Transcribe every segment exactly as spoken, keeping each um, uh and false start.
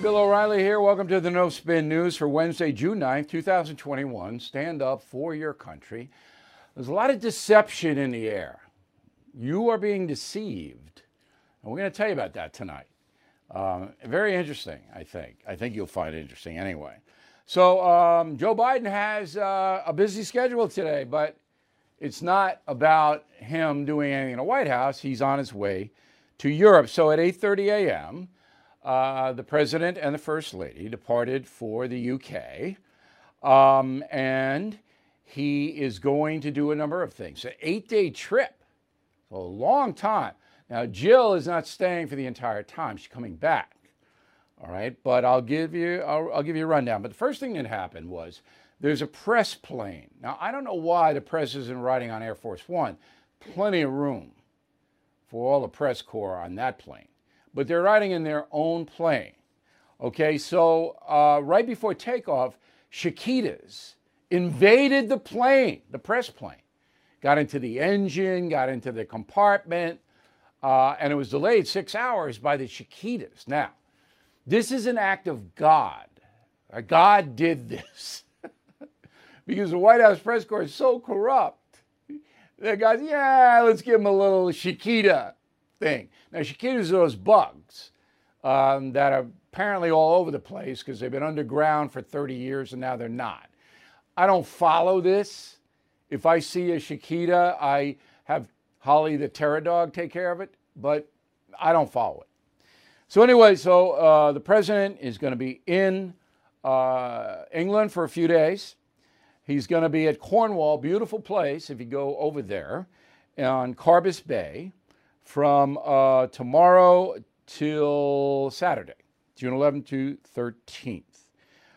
Bill O'Reilly here. Welcome to the No Spin News for Wednesday, June ninth, two thousand twenty-one. Stand up for your country. There's a lot of deception in the air. You are being deceived. And we're going to tell you about that tonight. Um, very interesting, I think. I think you'll find it interesting anyway. So um, Joe Biden has uh, a busy schedule today, but it's not about him doing anything in the White House. He's on his way to Europe. So at eight thirty a.m., Uh, the president and the first lady departed for the U K, um, and he is going to do a number of things. An eight-day trip, a long time. Now, Jill is not staying for the entire time. She's coming back, all right? But I'll give you, I'll, I'll give you a rundown. But the first thing that happened was there's a press plane. Now, I don't know why the press isn't riding on Air Force One. Plenty of room for all the press corps on that plane. But they're riding in their own plane. Okay, so uh, right before takeoff, Chiquitas invaded the plane, the press plane, got into the engine, got into the compartment, uh, and it was delayed six hours by the Chiquitas. Now, this is an act of God. Uh, God did this because the White House press corps is so corrupt. The guys, yeah, let's give him a little Chiquita thing. Now, Chiquitas are those bugs um, that are apparently all over the place because they've been underground for thirty years and now they're not. I don't follow this. If I see a Chiquita, I have Holly the Terror Dog take care of it, but I don't follow it. So anyway, so uh, the president is going to be in uh, England for a few days. He's going to be at Cornwall, beautiful place if you go over there, on Carbis Bay, from uh, tomorrow till Saturday, June eleventh to thirteenth.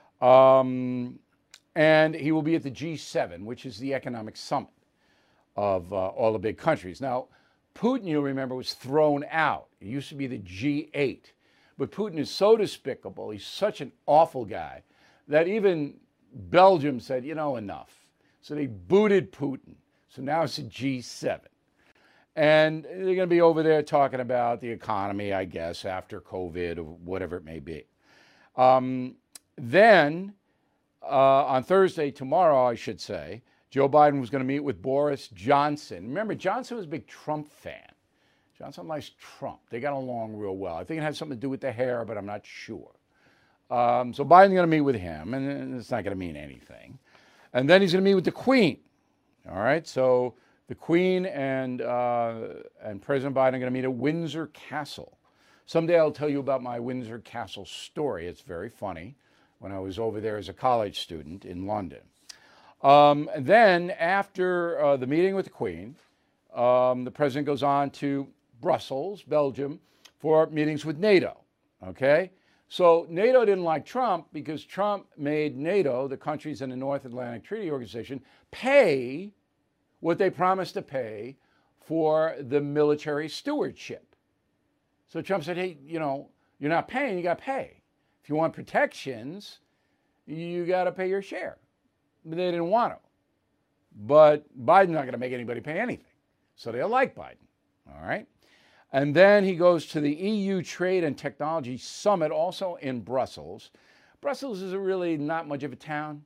Um, and he will be at the G seven, which is the economic summit of uh, all the big countries. Now, Putin, you'll remember, was thrown out. It used to be the G eight. But Putin is so despicable, he's such an awful guy, that even Belgium said, you know, enough. So they booted Putin. So now it's a G seven. And they're going to be over there talking about the economy, I guess, after COVID or whatever it may be. Um, then, uh, on Thursday, tomorrow, I should say, Joe Biden was going to meet with Boris Johnson. Remember, Johnson was a big Trump fan. Johnson likes Trump. They got along real well. I think it had something to do with the hair, but I'm not sure. Um, so Biden's going to meet with him, and it's not going to mean anything. And then he's going to meet with the Queen. All right, so the Queen and uh, and President Biden are going to meet at Windsor Castle. Someday I'll tell you about my Windsor Castle story. It's very funny. When I was over there as a college student in London. Um, and then after uh, the meeting with the Queen, um, the president goes on to Brussels, Belgium, for meetings with NATO. Okay, so NATO didn't like Trump because Trump made NATO, the countries in the North Atlantic Treaty Organization, pay what they promised to pay for the military stewardship. So Trump said, hey, you know, you're not paying, you got to pay. If you want protections, you got to pay your share. But they didn't want to. But Biden's not going to make anybody pay anything. So they like Biden, all right? And then he goes to the E U Trade and Technology Summit, also in Brussels. Brussels is really not much of a town.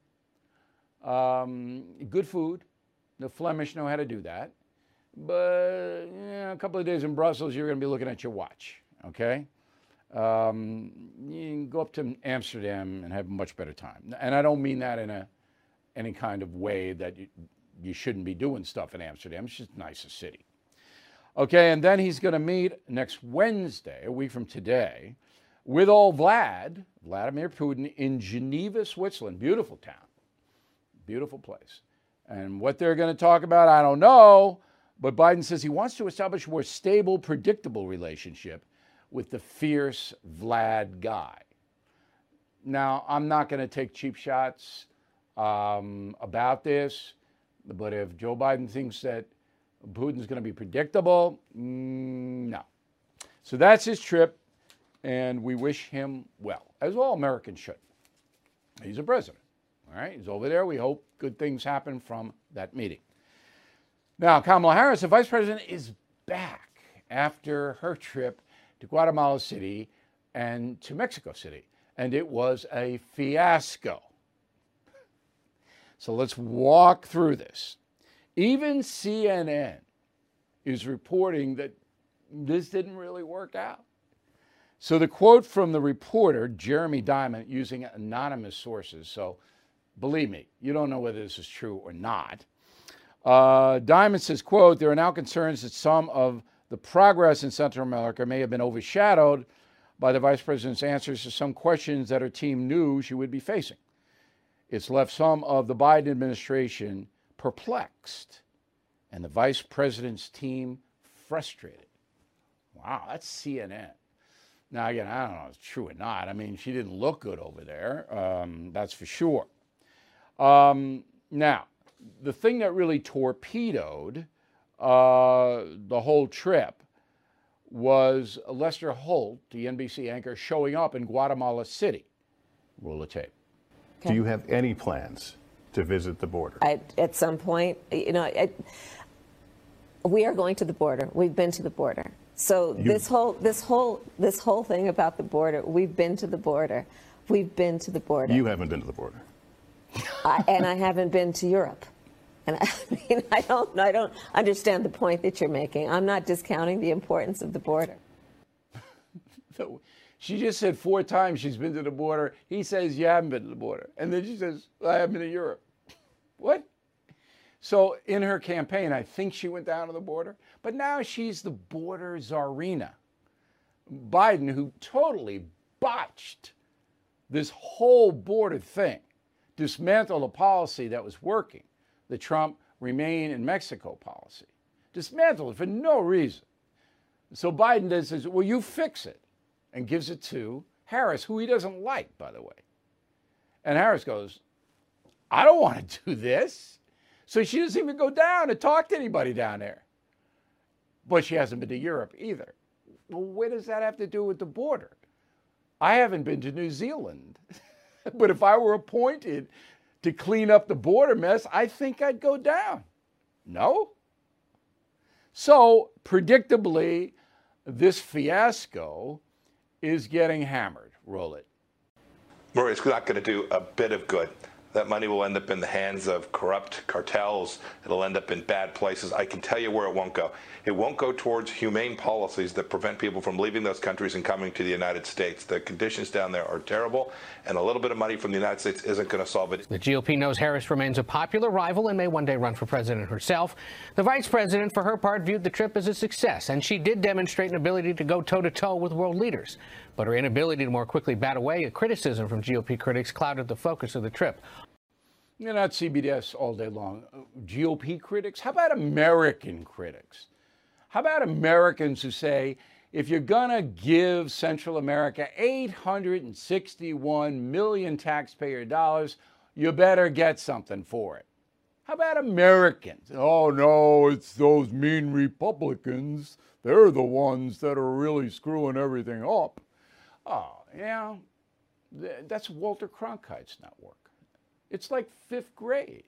Um, good food. The Flemish know how to do that. But yeah, a couple of days in Brussels, you're going to be looking at your watch, okay? Um, you can go up to Amsterdam and have a much better time. And I don't mean that in a any kind of way that you, you shouldn't be doing stuff in Amsterdam. It's just a nicer city. Okay, and then he's going to meet next Wednesday, a week from today, with old Vlad, Vladimir Putin, in Geneva, Switzerland. Beautiful town. Beautiful place. And what they're going to talk about, I don't know, but Biden says he wants to establish a more stable, predictable relationship with the fierce Vlad guy. Now, I'm not going to take cheap shots um, about this, but if Joe Biden thinks that Putin's going to be predictable, mm, no. So that's his trip, and we wish him well, as all Americans should. He's a president. All right, he's over there. We hope good things happen from that meeting. Now, Kamala Harris, the vice president, is back after her trip to Guatemala City and to Mexico City. and it was a fiasco. So let's walk through this. Even C N N is reporting that this didn't really work out. So the quote from the reporter, Jeremy Diamond, using anonymous sources, so believe me, you don't know whether this is true or not. Uh, Diamond says, quote, there are now concerns that some of the progress in Central America may have been overshadowed by the vice president's answers to some questions that her team knew she would be facing. It's left some of the Biden administration perplexed and the vice president's team frustrated. Wow, that's C N N. Now, again, I don't know if it's true or not. I mean, she didn't look good over there, um, that's for sure. Um, now, the thing that really torpedoed uh, the whole trip was Lester Holt, the N B C anchor, showing up in Guatemala City. Roll the tape. Okay. Do you have any plans to visit the border? I, at some point, you know, I, we are going to the border. We've been to the border. So you, this whole this whole this whole thing about the border, we've been to the border. We've been to the border. You haven't been to the border. I, and I haven't been to Europe. And I mean, I don't I don't understand the point that you're making. I'm not discounting the importance of the border. So she just said four times she's been to the border. He says you haven't been to the border. And then she says, I haven't been to Europe. What? So in her campaign, I think she went down to the border, but now she's the border czarina. Biden, who totally botched this whole border thing, dismantled a policy that was working, the Trump remain in Mexico policy, dismantled it for no reason. So Biden then says, well, you fix it, and gives it to Harris, who he doesn't like, by the way. And Harris goes, I don't want to do this. So she doesn't even go down and talk to anybody down there. But she hasn't been to Europe either. Well, what does that have to do with the border? I haven't been to New Zealand. But if I were appointed to clean up the border mess, I think I'd go down. No? So, predictably, this fiasco is getting hammered. Roll it. Murray, it's not going to do a bit of good. That money will end up in the hands of corrupt cartels. It'll end up in bad places. I can tell you where it won't go. It won't go towards humane policies that prevent people from leaving those countries and coming to the United States. The conditions down there are terrible, and a little bit of money from the United States isn't going to solve it. The G O P knows Harris remains a popular rival and may one day run for president herself. The vice president, for her part, viewed the trip as a success, and she did demonstrate an ability to go toe-to-toe with world leaders. But her inability to more quickly bat away a criticism from G O P critics clouded the focus of the trip. You're not C B S all day long. G O P critics? How about American critics? How about Americans who say, if you're going to give Central America eight hundred sixty-one million taxpayer dollars, you better get something for it? How about Americans? Oh, no, it's those mean Republicans. They're the ones that are really screwing everything up. Oh, yeah, that's Walter Cronkite's network. It's like fifth grade.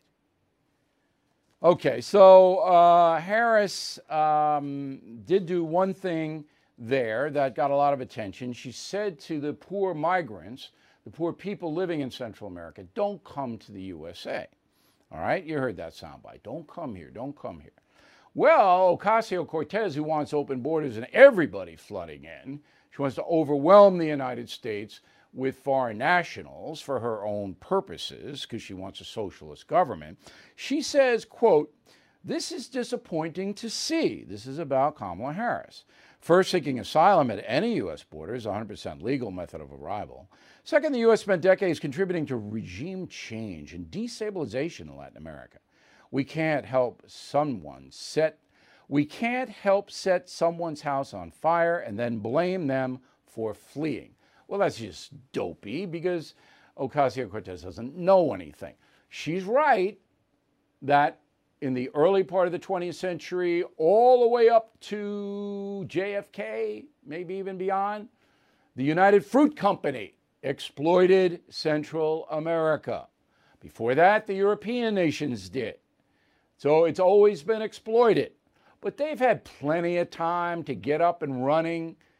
Okay, so uh, Harris um, did do one thing there that got a lot of attention. She said to the poor migrants, the poor people living in Central America, don't come to the U S A. All right, you heard that soundbite. Don't come here, don't come here. Well, Ocasio-Cortez, who wants open borders and everybody flooding in, she wants to overwhelm the United States with foreign nationals for her own purposes, because she wants a socialist government. She says, quote, this is disappointing to see. This is about Kamala Harris. First, seeking asylum at any U S border is a one hundred percent legal method of arrival. Second, the U S spent decades contributing to regime change and destabilization in Latin America. We can't help someone set, we can't help set someone's house on fire and then blame them for fleeing. Well, that's just dopey because Ocasio-Cortez doesn't know anything. She's right that in the early part of the twentieth century, all the way up to J F K, maybe even beyond, the United Fruit Company exploited Central America. Before that, the European nations did. So it's always been exploited. But they've had plenty of time to get up and running,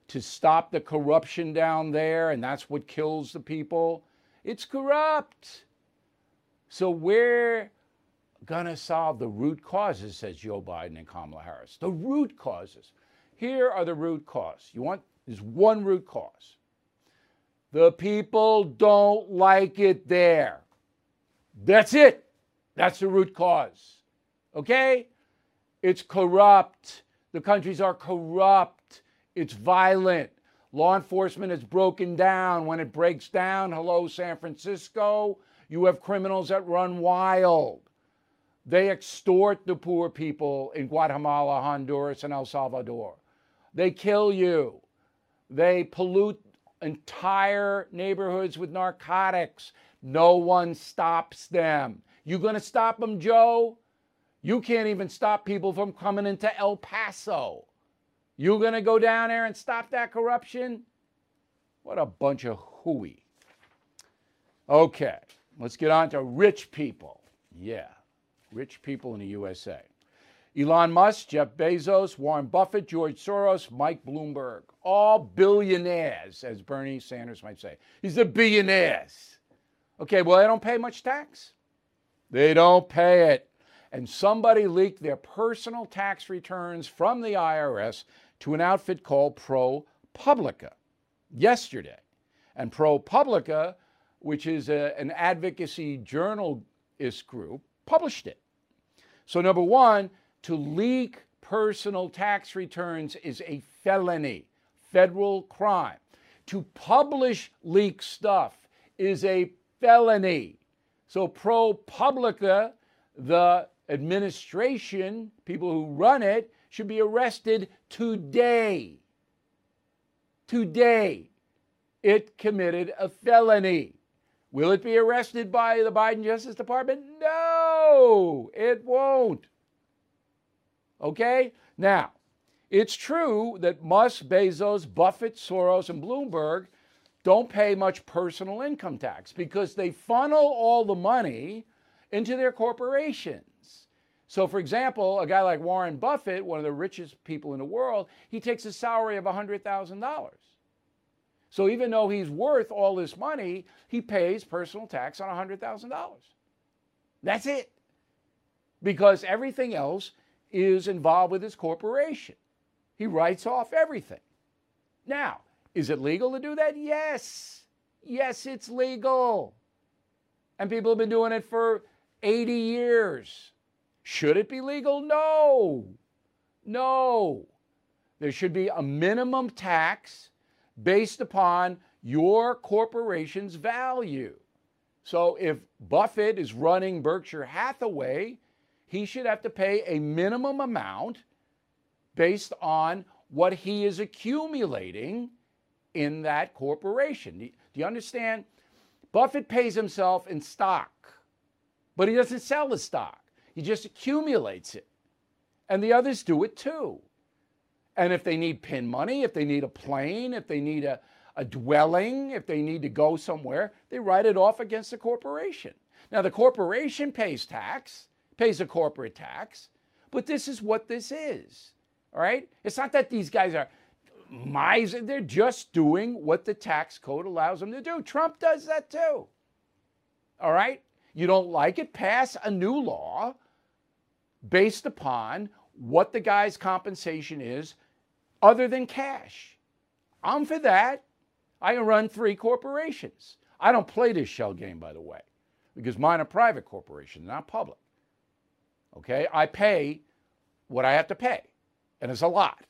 to stop the corruption down there, and that's what kills the people. It's corrupt. So we're going to solve the root causes, says Joe Biden and Kamala Harris. The root causes. Here are the root causes. You want, there's one root cause. The people don't like it there. That's it. That's the root cause. Okay? It's corrupt. The countries are corrupt. It's violent. Law enforcement is broken down. When it breaks down, hello, San Francisco, you have criminals that run wild. They extort the poor people in Guatemala, Honduras, and El Salvador. They kill you. They pollute entire neighborhoods with narcotics. No one stops them. You going to stop them, Joe? You can't even stop people from coming into El Paso. You going to go down there and stop that corruption? What a bunch of hooey. Okay, let's get on to rich people. Yeah, rich people in the U S A. Elon Musk, Jeff Bezos, Warren Buffett, George Soros, Mike Bloomberg. All billionaires, as Bernie Sanders might say. He's the billionaires. Okay, well, they don't pay much tax. They don't pay it. And somebody leaked their personal tax returns from the I R S to an outfit called ProPublica yesterday. And ProPublica, which is a, an advocacy journalist group, published it. So number one, to leak personal tax returns is a felony, federal crime. To publish leaked stuff is a felony. So ProPublica, the administration, people who run it, should be arrested today. Today, it committed a felony. Will it be arrested by the Biden Justice Department? No, it won't. Okay? Now, it's true that Musk, Bezos, Buffett, Soros, and Bloomberg don't pay much personal income tax because they funnel all the money into their corporations. So, for example, a guy like Warren Buffett, one of the richest people in the world, he takes a salary of one hundred thousand dollars. So even though he's worth all this money, he pays personal tax on one hundred thousand dollars. That's it. Because everything else is involved with his corporation. He writes off everything. Now, is it legal to do that? Yes. Yes, it's legal. And people have been doing it for eighty years. Should it be legal? No. No. There should be a minimum tax based upon your corporation's value. So if Buffett is running Berkshire Hathaway, he should have to pay a minimum amount based on what he is accumulating in that corporation. Do you understand? Buffett pays himself in stock, but he doesn't sell the stock. He just accumulates it. And the others do it too. And if they need pin money, if they need a plane, if they need a, a dwelling, if they need to go somewhere, they write it off against the corporation. Now, the corporation pays tax, pays a corporate tax, but this is what this is, all right? It's not that these guys are miser. They're just doing what the tax code allows them to do. Trump does that too, all right? You don't like it? Pass a new law based upon what the guy's compensation is other than cash. I'm for that. I run three corporations. I don't play this shell game, by the way, because mine are private corporations, not public. Okay? I pay what I have to pay, and it's a lot.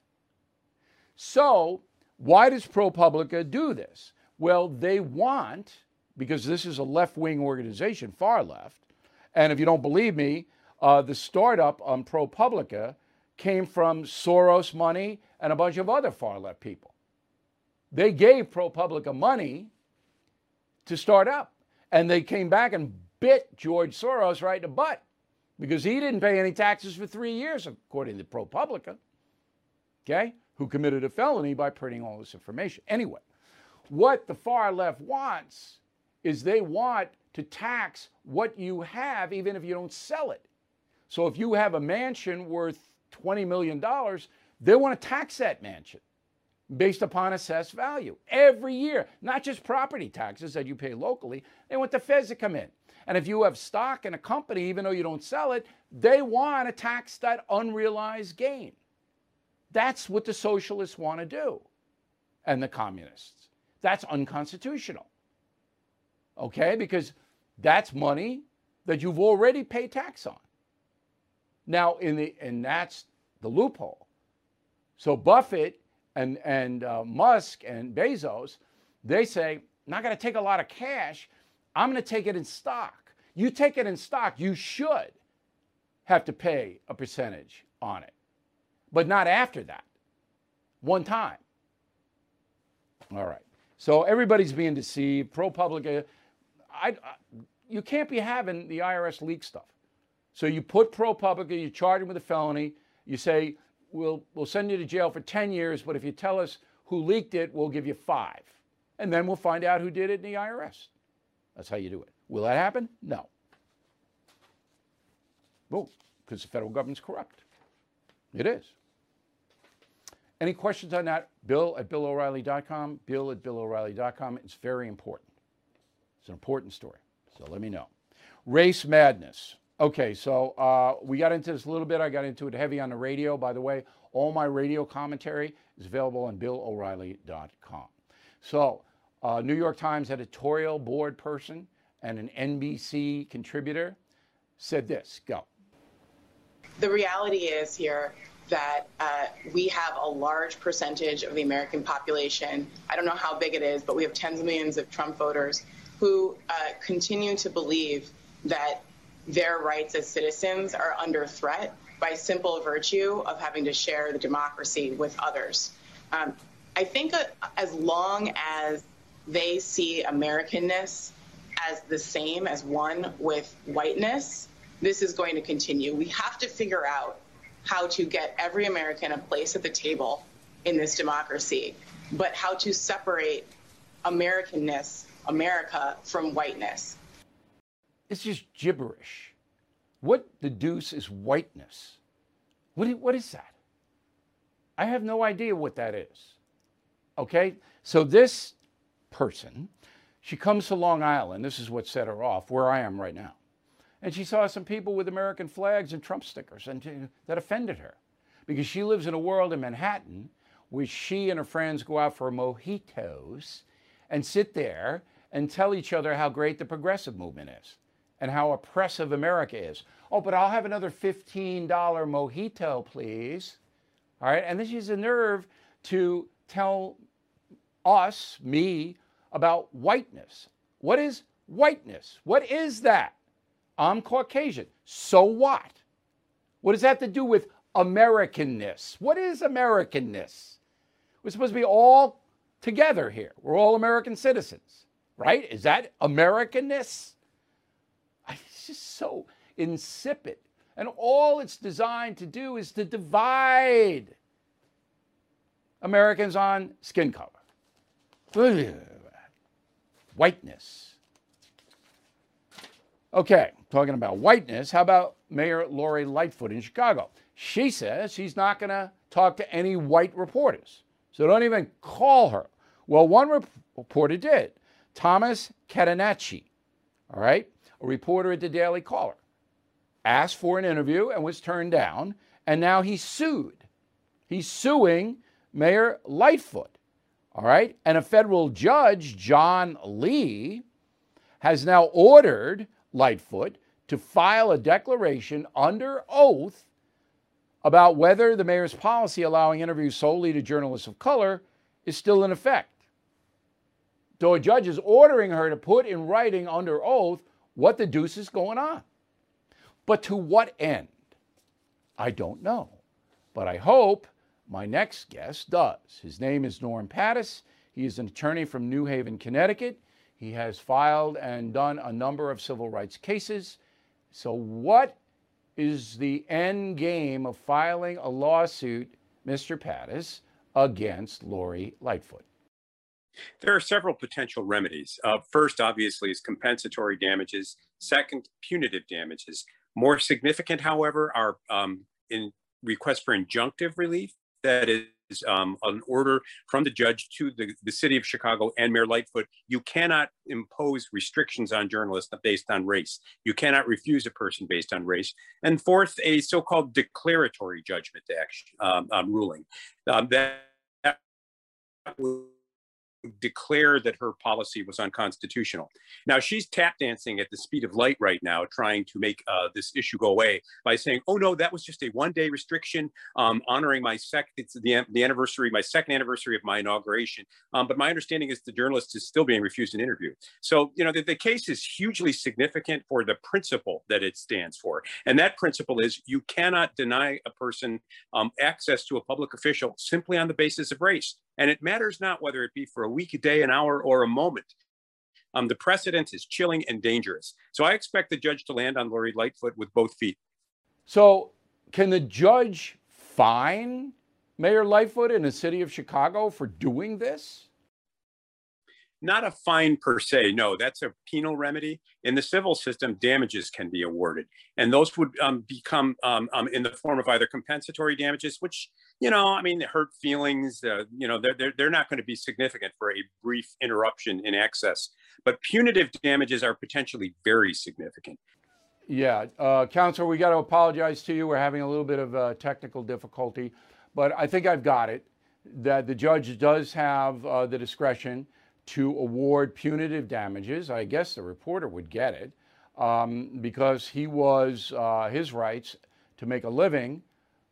So why does ProPublica do this? Well, they want, because this is a left-wing organization, far left, and if you don't believe me, uh, the startup on ProPublica came from Soros money and a bunch of other far-left people. They gave ProPublica money to start up, and they came back and bit George Soros right in the butt because he didn't pay any taxes for three years, according to ProPublica, okay, who committed a felony by printing all this information. Anyway, what the far left wants is they want to tax what you have even if you don't sell it. So if you have a mansion worth twenty million dollars, they want to tax that mansion. based upon assessed value every year, not just property taxes that you pay locally. They want the feds to come in. And if you have stock in a company, even though you don't sell it, they want to tax that unrealized gain. That's what the socialists want to do, and the communists. That's unconstitutional. Okay, because that's money that you've already paid tax on. Now, in the and that's the loophole. So Buffett and and uh, Musk and Bezos, they say, not going to take a lot of cash. I'm going to take it in stock. You take it in stock, you should have to pay a percentage on it, but not after that. One time. All right. So everybody's being deceived. ProPublica. I, I, you can't be having the I R S leak stuff. So you put ProPublica, you charge them with a felony. You say, we'll, we'll send you to jail for ten years, but if you tell us who leaked it, we'll give you five. And then we'll find out who did it in the I R S. That's how you do it. Will that happen? No. Well, because the federal government's corrupt. It is. Any questions on that? Bill at Bill O'Reilly dot com. Bill at Bill O'Reilly dot com. It's very important. It's an important story. So let me know. Race madness. Okay, so uh, we got into this a little bit. I got into it heavy on the radio. By the way, all my radio commentary is available on Bill O'Reilly dot com. So, uh, New York Times editorial board person and an N B C contributor said this. Go. The reality is here that uh, we have a large percentage of the American population. I don't know how big it is, but we have tens of millions of Trump voters who uh, continue to believe that their rights as citizens are under threat by simple virtue of having to share the democracy with others. Um, I think uh, as long as they see Americanness as the same as one with whiteness, this is going to continue. We have to figure out how to get every American a place at the table in this democracy, but how to separate Americanness, America, from whiteness. It's just gibberish. What the deuce is whiteness? What, what is that? I have no idea what that is. Okay? So this person, she comes to Long Island. This is what set her off, where I am right now. And she saw some people with American flags and Trump stickers, and she, that offended her. Because she lives in a world in Manhattan where she and her friends go out for mojitos and sit there and tell each other how great the progressive movement is and how oppressive America is. Oh, but I'll have another fifteen dollar mojito, please. All right, and then she has the nerve to tell us, me, about whiteness. What is whiteness? What is that? I'm Caucasian. So what? What does that have to do with Americanness? What is Americanness? We're supposed to be all together here. We're all American citizens, right? Is that Americanness? It's just so insipid. And all it's designed to do is to divide Americans on skin color. Whiteness. Okay, talking about whiteness, how about Mayor Lori Lightfoot in Chicago? She says she's not going to talk to any white reporters, so don't even call her. Well, one rep- reporter did, Thomas Catenacci, all right, a reporter at the Daily Caller, asked for an interview and was turned down, and now he's sued. He's suing Mayor Lightfoot, all right, and a federal judge, John Lee, has now ordered Lightfoot to file a declaration under oath about whether the mayor's policy allowing interviews solely to journalists of color is still in effect. So a judge is ordering her to put in writing under oath what the deuce is going on. But to what end? I don't know. But I hope my next guest does. His name is Norm Pattis. He is an attorney from New Haven, Connecticut. He has filed and done a number of civil rights cases. So what is the end game of filing a lawsuit, Mister Pattis, against Lori Lightfoot? There are several potential remedies. Uh, first, obviously, is compensatory damages. Second, punitive damages. More significant, however, are um, in requests for injunctive relief. That is, um, an order from the judge to the, the city of Chicago and Mayor Lightfoot. You cannot impose restrictions on journalists based on race. You cannot refuse a person based on race. And fourth, a so-called declaratory judgment action um, um, ruling um, that, that declare that her policy was unconstitutional. Now, she's tap dancing at the speed of light right now, trying to make uh, this issue go away by saying, oh, no, that was just a one day restriction um, honoring my second, it's the, the anniversary, my second anniversary of my inauguration. Um, but my understanding is the journalist is still being refused an interview. So, you know, the, the case is hugely significant for the principle that it stands for. And that principle is you cannot deny a person um, access to a public official simply on the basis of race. And it matters not whether it be for a week, a day, an hour, or a moment. Um, the precedent is chilling and dangerous. So I expect the judge to land on Lori Lightfoot with both feet. So can the judge fine Mayor Lightfoot in the city of Chicago for doing this? Not a fine per se. No, that's a penal remedy. In the civil system, damages can be awarded. And those would um, become um, um, in the form of either compensatory damages, which, you know, I mean, hurt feelings, uh, you know, they're, they're, they're not going to be significant for a brief interruption in access. But punitive damages are potentially very significant. Yeah, uh, Counselor, we got to apologize to you. We're having a little bit of uh, technical difficulty, but I think I've got it, that the judge does have uh, the discretion to award punitive damages. I guess the reporter would get it um, because he was, uh, his rights to make a living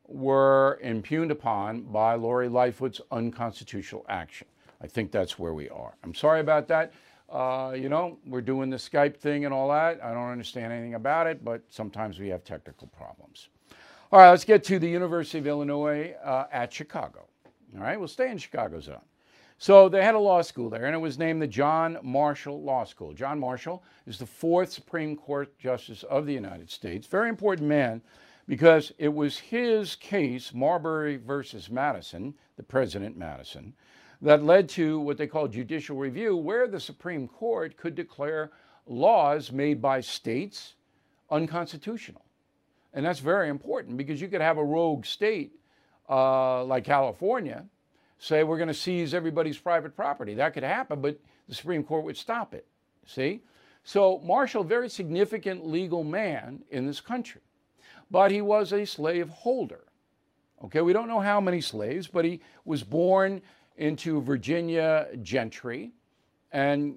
were impugned upon by Lori Lightfoot's unconstitutional action. I think that's where we are. I'm sorry about that. Uh, you know, we're doing the Skype thing and all that. I don't understand anything about it, but sometimes we have technical problems. All right, let's get to the University of Illinois uh, at Chicago. All right, we'll stay in Chicago zone. So they had a law school there, and it was named the John Marshall Law School. John Marshall is the fourth Supreme Court Justice of the United States. Very important man, because it was his case, Marbury versus Madison, the President Madison, that led to what they call judicial review, where the Supreme Court could declare laws made by states unconstitutional. And that's very important, because you could have a rogue state uh, like California say we're going to seize everybody's private property. That could happen, but the Supreme Court would stop it. See? So Marshall, very significant legal man in this country, but he was a slave holder. Okay, we don't know how many slaves, but he was born into Virginia gentry, and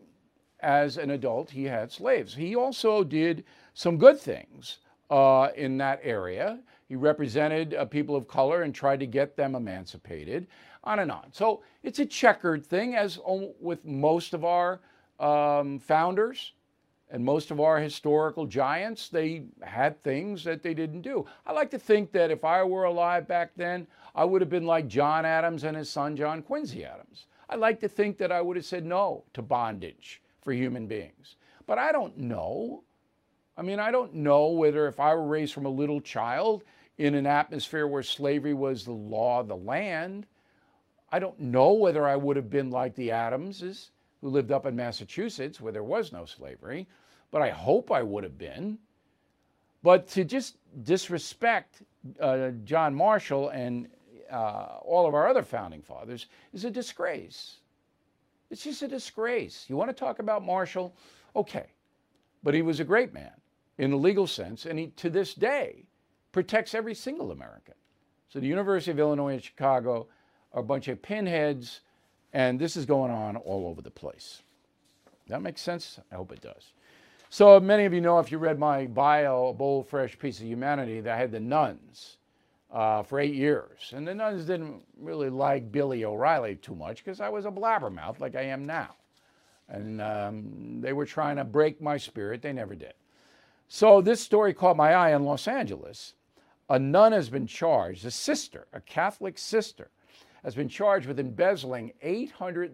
as an adult, he had slaves. He also did some good things uh, in that area. He represented uh, people of color and tried to get them emancipated, on and on. So it's a checkered thing, as with most of our um, founders and most of our historical giants. They had things that they didn't do. I like to think that if I were alive back then, I would have been like John Adams and his son, John Quincy Adams. I like to think that I would have said no to bondage for human beings. But I don't know. I mean, I don't know whether if I were raised from a little child in an atmosphere where slavery was the law of the land, I don't know whether I would have been like the Adamses, who lived up in Massachusetts where there was no slavery, but I hope I would have been. But to just disrespect uh, John Marshall and uh, all of our other founding fathers is a disgrace. It's just a disgrace. You want to talk about Marshall? Okay. But he was a great man in the legal sense, and he, to this day, protects every single American. So the University of Illinois at Chicago are a bunch of pinheads, and this is going on all over the place. That makes sense? I hope it does. So many of you know, if you read my bio, A Bold, Fresh Piece of Humanity, that I had the nuns uh, for eight years. And the nuns didn't really like Billy O'Reilly too much because I was a blabbermouth like I am now. And um, they were trying to break my spirit. They never did. So this story caught my eye in Los Angeles. A nun has been charged, a sister, a Catholic sister, has been charged with embezzling eight hundred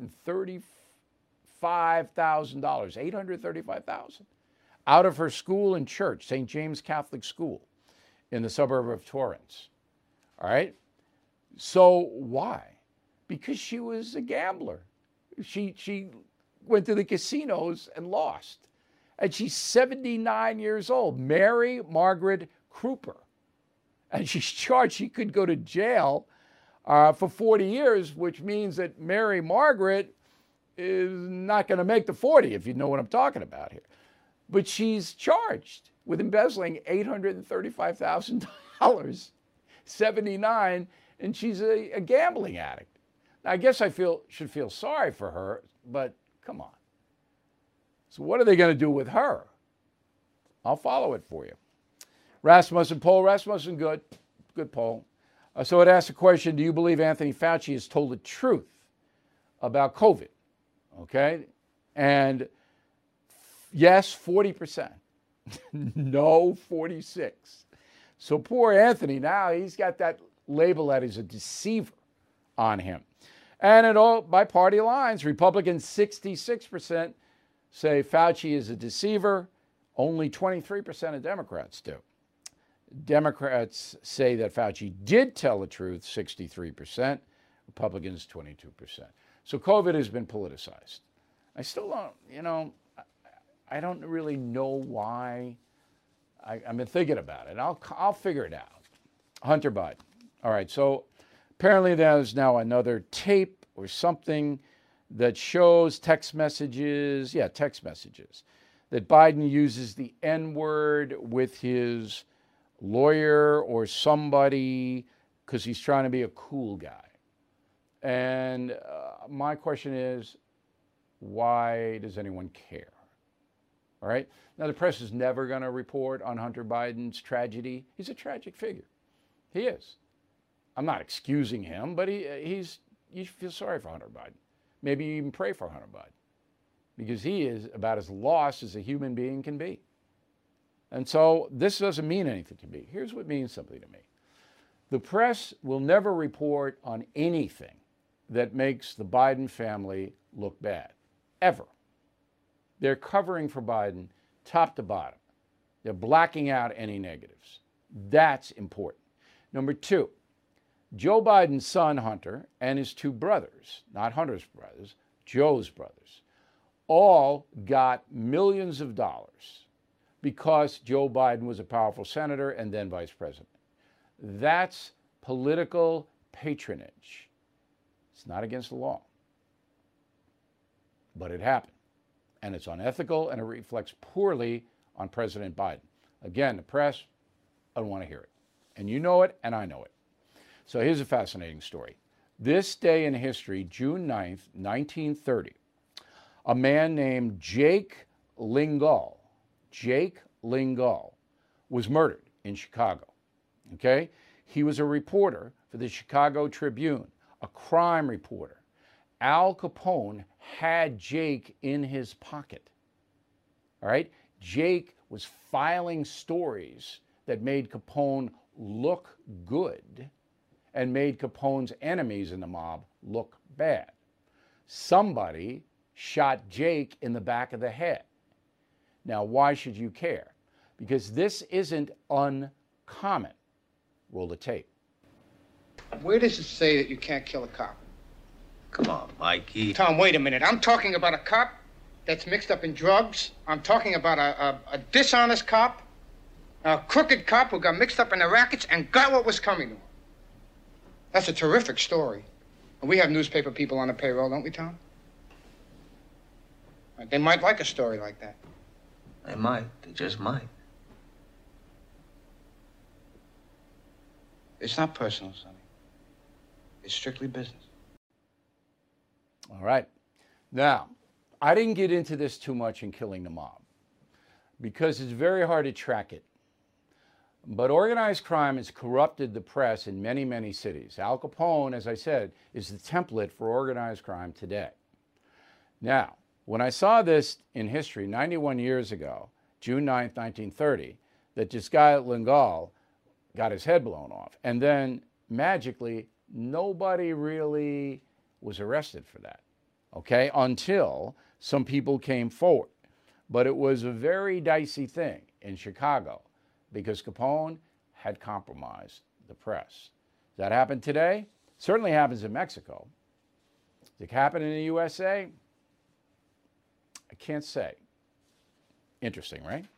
thirty-five thousand dollars, eight hundred thirty-five thousand dollars, out of her school and church, Saint James Catholic School in the suburb of Torrance. All right? So why? Because she was a gambler. She, she went to the casinos and lost. And she's seventy-nine years old, Mary Margaret Kruper. And she's charged. She could go to jail uh, for forty years, which means that Mary Margaret is not going to make the forty, if you know what I'm talking about here. But she's charged with embezzling eight hundred thirty-five thousand dollars, seventy-nine, and she's a, a gambling addict. Now, I guess I feel should feel sorry for her, but come on. So what are they going to do with her? I'll follow it for you. Rasmussen poll. Rasmussen, good. Good poll. Uh, so it asks the question, do you believe Anthony Fauci has told the truth about COVID? Okay. And yes, forty percent. No, forty-six. So poor Anthony, now he's got that label that he's a deceiver on him. And it all by party lines, Republicans sixty-six percent say Fauci is a deceiver. Only twenty-three percent of Democrats do. Democrats say that Fauci did tell the truth, sixty-three percent. Republicans, twenty-two percent. So COVID has been politicized. I still don't, you know, I don't really know why. I, I've been thinking about it. I'll, I'll figure it out. Hunter Biden. All right, so apparently there's now another tape or something that shows text messages, yeah, text messages, that Biden uses the N-word with his lawyer or somebody because he's trying to be a cool guy. And uh, my question is, why does anyone care? All right. Now, the press is never going to report on Hunter Biden's tragedy. He's a tragic figure. He is. I'm not excusing him, but he he's you feel sorry for Hunter Biden. Maybe you even pray for Hunter Biden because he is about as lost as a human being can be. And so this doesn't mean anything to me. Here's what means something to me. The press will never report on anything that makes the Biden family look bad, ever. They're covering for Biden top to bottom. They're blacking out any negatives. That's important. Number two, Joe Biden's son, Hunter, and his two brothers, not Hunter's brothers, Joe's brothers, all got millions of dollars because Joe Biden was a powerful senator and then vice president. That's political patronage. It's not against the law, but it happened. And it's unethical, and it reflects poorly on President Biden. Again, the press, I don't want to hear it. And you know it, and I know it. So here's a fascinating story. This day in history, June ninth, nineteen thirty, a man named Jake Lingle, Jake Lingle, was murdered in Chicago. Okay? He was a reporter for the Chicago Tribune, a crime reporter. Al Capone had Jake in his pocket. All right? Jake was filing stories that made Capone look good and made Capone's enemies in the mob look bad. Somebody shot Jake in the back of the head. Now, why should you care? Because this isn't uncommon. Roll the tape. Where does it say that you can't kill a cop? Come on, Mikey. Tom, wait a minute. I'm talking about a cop that's mixed up in drugs. I'm talking about a, a, a dishonest cop, a crooked cop who got mixed up in the rackets and got what was coming to him. That's a terrific story. And we have newspaper people on the payroll, don't we, Tom? They might like a story like that. They might. They just might. It's not personal, Sonny. It's strictly business. All right. Now, I didn't get into this too much in Killing the Mob because it's very hard to track it. But organized crime has corrupted the press in many, many cities. Al Capone, as I said, is the template for organized crime today. Now, when I saw this in history ninety-one years ago, June ninth, nineteen thirty, that this guy Lingle got his head blown off, and then magically nobody really was arrested for that, okay, until some people came forward. But it was a very dicey thing in Chicago because Capone had compromised the press. Does that happen today? Certainly happens in Mexico. Does it happen in the U S A? I can't say. Interesting, right?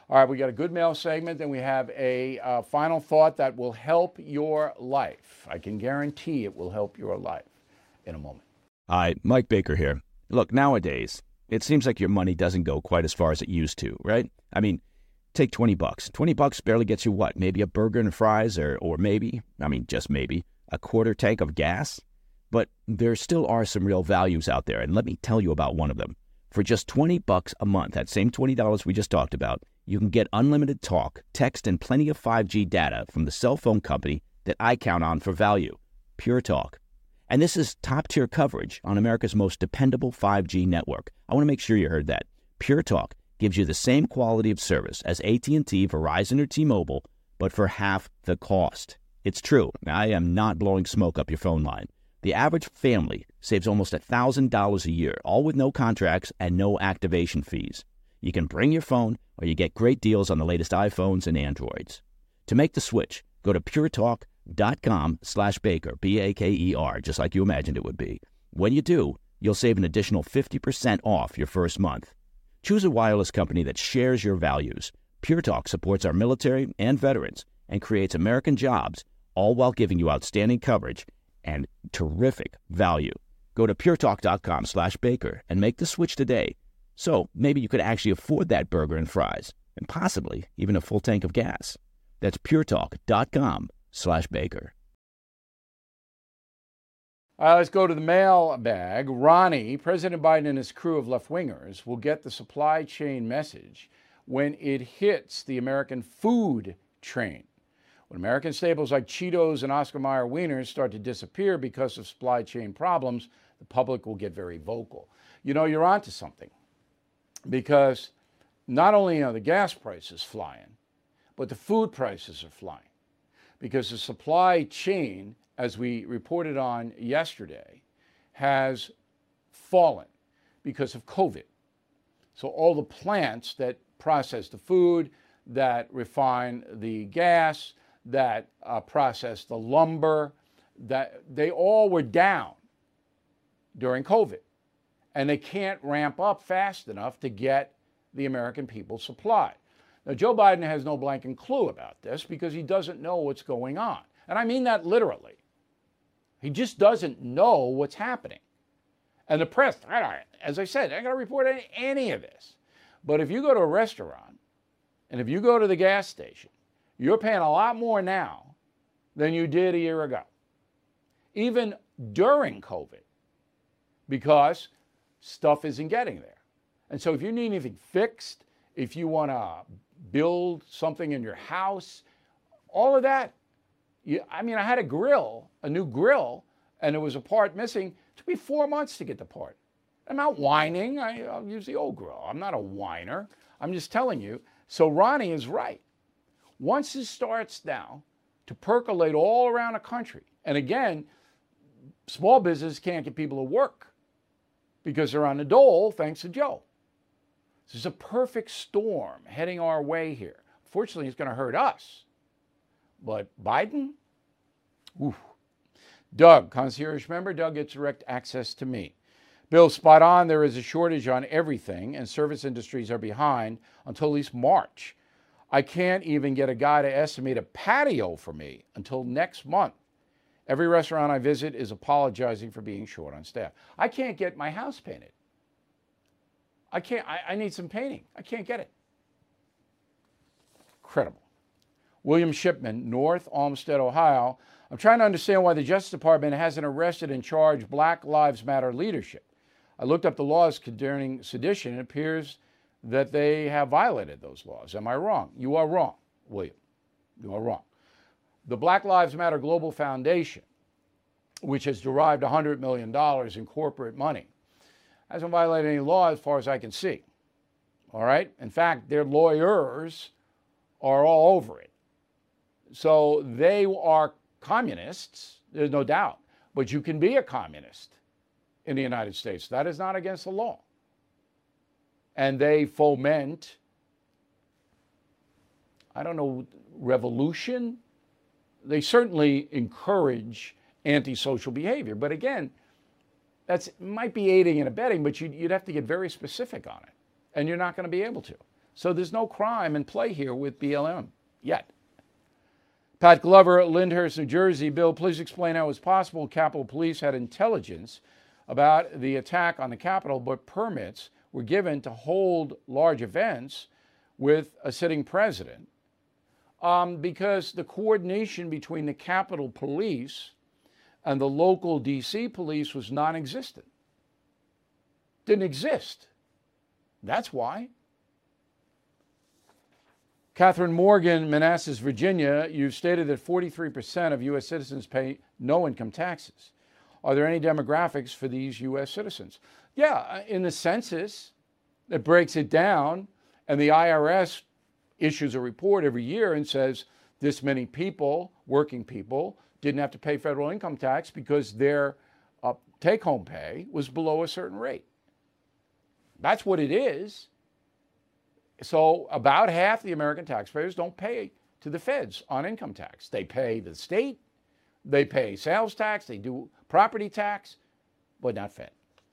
All right, we got a good mail segment, then we have a uh, final thought that will help your life. I can guarantee it will help your life in a moment. Hi, Mike Baker here. Look, nowadays, it seems like your money doesn't go quite as far as it used to, right? I mean, take twenty bucks. twenty bucks barely gets you what? Maybe a burger and fries or, or maybe, I mean, just maybe, a quarter tank of gas? But there still are some real values out there, and let me tell you about one of them. For just twenty bucks a month, that same twenty dollars we just talked about, you can get unlimited talk, text, and plenty of five G data from the cell phone company that I count on for value, Pure Talk. And this is top-tier coverage on America's most dependable five G network. I want to make sure you heard that. Pure Talk gives you the same quality of service as A T and T, Verizon, or T-Mobile, but for half the cost. It's true. I am not blowing smoke up your phone line. The average family saves almost one thousand dollars a year, all with no contracts and no activation fees. You can bring your phone, or you get great deals on the latest iPhones and Androids. To make the switch, go to puretalk.com slash Baker, B A K E R, just like you imagined it would be. When you do, you'll save an additional fifty percent off your first month. Choose a wireless company that shares your values. Pure Talk supports our military and veterans and creates American jobs, all while giving you outstanding coverage and terrific value. Go to puretalk.com slash Baker and make the switch today. So maybe you could actually afford that burger and fries and possibly even a full tank of gas. That's puretalk.com slash Baker. All right, let's go to the mailbag. Ronnie, President Biden and his crew of left-wingers will get the supply chain message when it hits the American food train. When American staples like Cheetos and Oscar Mayer wieners start to disappear because of supply chain problems, the public will get very vocal. You know, you're onto something, because not only are the gas prices flying, but the food prices are flying, because the supply chain, as we reported on yesterday, has fallen because of COVID. So all the plants that process the food, that refine the gas, that uh, process the lumber, that they all were down during COVID. And they can't ramp up fast enough to get the American people supplied. Now, Joe Biden has no blanking clue about this because he doesn't know what's going on. And I mean that literally. He just doesn't know what's happening. And the press, as I said, they're not going to report any, any of this. But if you go to a restaurant and if you go to the gas station, you're paying a lot more now than you did a year ago, even during COVID, because stuff isn't getting there. And so if you need anything fixed, if you want to build something in your house, all of that, you, I mean, I had a grill, a new grill, and there was a part missing. It took me four months to get the part. I'm not whining. I, I'll use the old grill. I'm not a whiner. I'm just telling you. So Ronnie is right. Once it starts now to percolate all around the country, and again, small business can't get people to work because they're on the dole thanks to Joe. This is a perfect storm heading our way here. Fortunately, it's going to hurt us. But Biden? Oof. Doug, concierge member. Doug gets direct access to me. Bill, spot on. There is a shortage on everything, and service industries are behind until at least March. I can't even get a guy to estimate a patio for me until next month. Every restaurant I visit is apologizing for being short on staff. I can't get my house painted. I can't, I, I need some painting. I can't get it. Incredible. William Shipman, North Olmsted, Ohio. I'm trying to understand why the Justice Department hasn't arrested and charged Black Lives Matter leadership. I looked up the laws concerning sedition. It appears that they have violated those laws. Am I wrong? You are wrong, William. You are wrong. The Black Lives Matter Global Foundation, which has derived one hundred million dollars in corporate money, hasn't violated any law as far as I can see. All right? In fact, their lawyers are all over it. So they are communists, there's no doubt. But you can be a communist in the United States. That is not against the law. And they foment, I don't know, revolution. They certainly encourage antisocial behavior. But again, that's might be aiding and abetting, but you'd, you'd have to get very specific on it. And you're not going to be able to. So there's no crime in play here with B L M yet. Pat Glover, Lyndhurst, New Jersey. Bill, please explain how it was possible Capitol Police had intelligence about the attack on the Capitol, but permits were given to hold large events with a sitting president, um, because the coordination between the Capitol Police and the local D C police was non-existent. Didn't exist. That's why. Catherine Morgan, Manassas, Virginia, you've stated that forty-three percent of U S citizens pay no income taxes. Are there any demographics for these U S citizens? Yeah, in the census, it breaks it down, and the I R S issues a report every year and says this many people, working people, didn't have to pay federal income tax because their uh, take-home pay was below a certain rate. That's what it is. So about half the American taxpayers don't pay to the feds on income tax. They pay the state, they pay sales tax, they do property tax, but not Fed.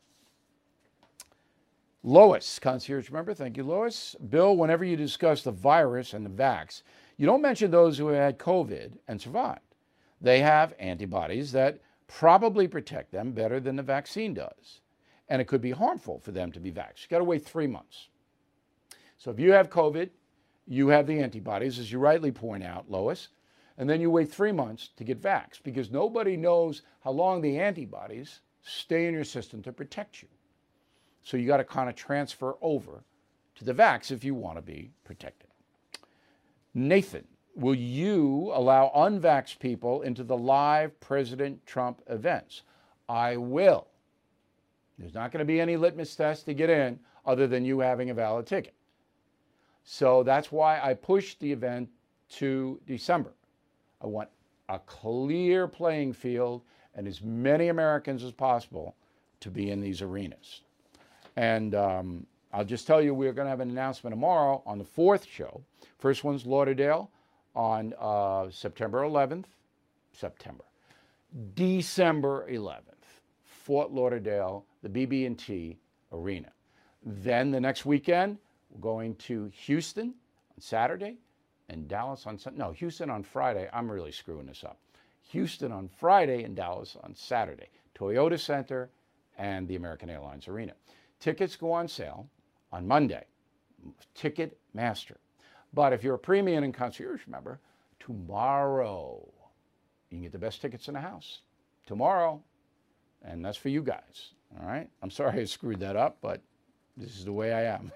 Lois, concierge member, thank you, Lois. Bill, whenever you discuss the virus and the vax, you don't mention those who had COVID and survived. They have antibodies that probably protect them better than the vaccine does. And it could be harmful for them to be vaxxed. You got to wait three months. So if you have COVID, you have the antibodies, as you rightly point out, Lois, and then you wait three months to get vaxxed because nobody knows how long the antibodies stay in your system to protect you. So you got to kind of transfer over to the vax if you want to be protected. Nathan, will you allow unvaxxed people into the live President Trump events? I will. There's not going to be any litmus test to get in other than you having a valid ticket. So that's why I pushed the event to December. I want a clear playing field and as many Americans as possible to be in these arenas. And um, I'll just tell you, we're going to have an announcement tomorrow on the fourth show. First one's Lauderdale on uh, September eleventh, September, December eleventh, Fort Lauderdale, the B B and T Arena. Then the next weekend, we're going to Houston on Saturday and Dallas on Sunday. No, Houston on Friday. I'm really screwing this up. Houston on Friday and Dallas on Saturday. Toyota Center and the American Airlines Arena. Tickets go on sale on Monday. Ticketmaster. But if you're a premium and concierge member, tomorrow you can get the best tickets in the house. Tomorrow. And that's for you guys. All right? I'm sorry I screwed that up, but this is the way I am.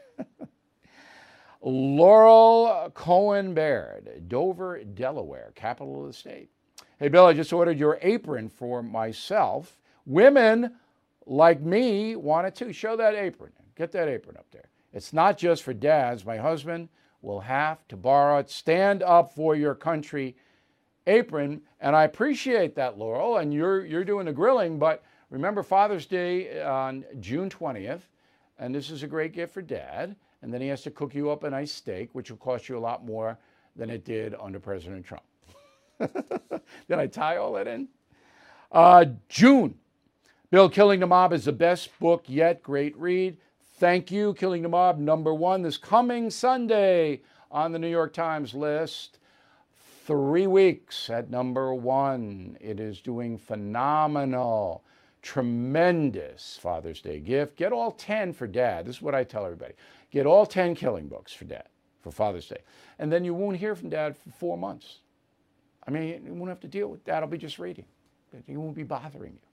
Laurel Cohen Baird, Dover, Delaware, capital of the state. Hey, Bill, I just ordered your apron for myself. Women like me want it too. Show that apron. Get that apron up there. It's not just for dads. My husband will have to borrow it. Stand up for your country apron. And I appreciate that, Laurel. And you're, you're doing the grilling. But remember Father's Day on June twentieth. And this is a great gift for Dad. And then he has to cook you up a nice steak, which will cost you a lot more than it did under President Trump. Did I tie all that in? Uh, June. Bill, Killing the Mob is the best book yet. Great read. Thank you. Killing the Mob, number one this coming Sunday on the New York Times list. Three weeks at number one. It is doing phenomenal. Tremendous Father's Day gift. Get all ten for Dad. This is what I tell everybody. Get all ten killing books for Dad for Father's Day. And then you won't hear from Dad for four months. I mean, you won't have to deal with Dad. I'll be just reading. He won't be bothering you.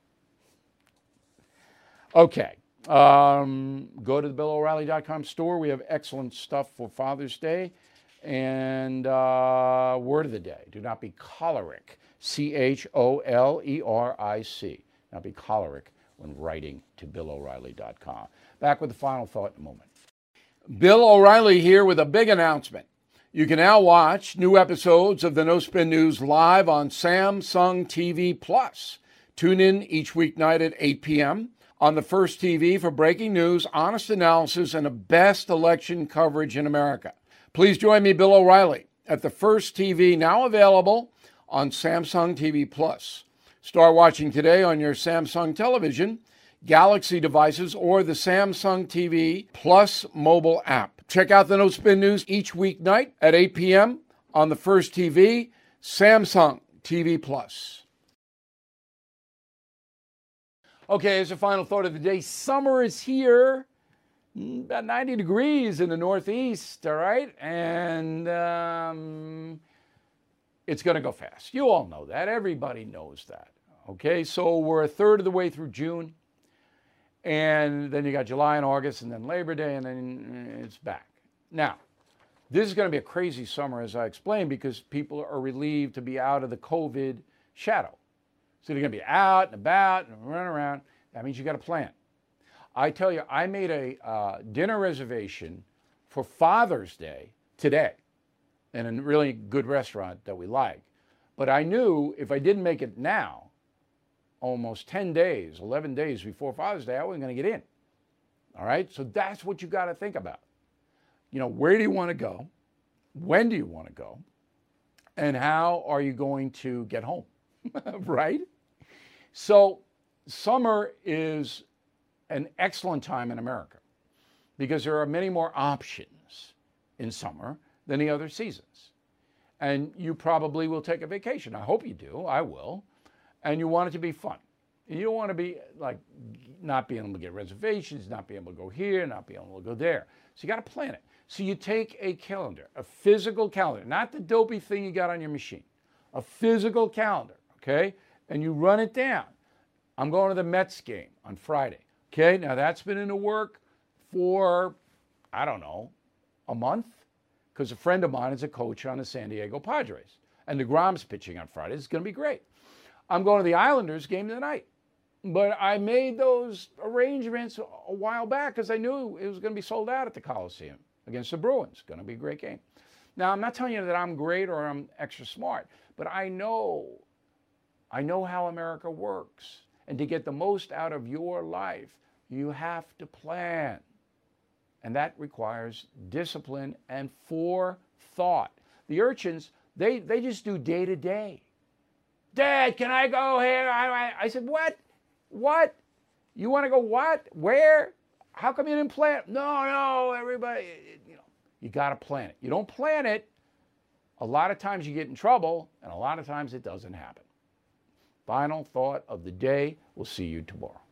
Okay. Um, go to the Bill O'Reilly dot com store. We have excellent stuff for Father's Day. And uh, word of the day, do not be choleric. C H O L E R I C. Not be choleric when writing to Bill O'Reilly dot com. Back with the final thought in a moment. Bill O'Reilly here with a big announcement. You can now watch new episodes of the No Spin News live on Samsung T V Plus. Tune in each weeknight at eight p.m. on the First T V for breaking news, honest analysis, and the best election coverage in America. Please join me, Bill O'Reilly, at the First T V, now available on Samsung T V Plus. Start watching today on your Samsung television, Galaxy devices, or the Samsung T V Plus mobile app. Check out the No Spin News each weeknight at eight p.m. on the First T V, Samsung T V Plus. Okay, here's the final thought of the day. Summer is here. About ninety degrees in the Northeast, all right? And um, it's going to go fast. You all know that. Everybody knows that. Okay, so we're a third of the way through June. And then you got July and August and then Labor Day, and then it's back. Now, this is going to be a crazy summer, as I explained, because people are relieved to be out of the COVID shadow. So they're going to be out and about and running around. That means you got to plan. I tell you, I made a uh, dinner reservation for Father's Day today in a really good restaurant that we like. But I knew if I didn't make it now, almost ten days, eleven days before Father's Day, I wasn't going to get in. All right? So that's what you got to think about. You know, where do you want to go? When do you want to go? And how are you going to get home? Right? So summer is an excellent time in America because there are many more options in summer than the other seasons. And you probably will take a vacation. I hope you do. I will. And you want it to be fun. You don't want to be like not being able to get reservations, not being able to go here, not being able to go there. So you got to plan it. So you take a calendar, a physical calendar, not the dopey thing you got on your machine, a physical calendar, okay? And you run it down. I'm going to the Mets game on Friday. Okay, now that's been in the work for, I don't know, a month, because a friend of mine is a coach on the San Diego Padres. And DeGrom's pitching on Friday. It's going to be great. I'm going to the Islanders game tonight. But I made those arrangements a while back because I knew it was going to be sold out at the Coliseum against the Bruins. Going to be a great game. Now, I'm not telling you that I'm great or I'm extra smart, but I know, I know how America works. And to get the most out of your life, you have to plan. And that requires discipline and forethought. The urchins, they, they just do day to day. Dad, can I go here? I, I, I said, what? What? You want to go what? Where? How come you didn't plan it? No, no, everybody, you know, you got to plan it. You don't plan it, a lot of times you get in trouble, and a lot of times it doesn't happen. Final thought of the day. We'll see you tomorrow.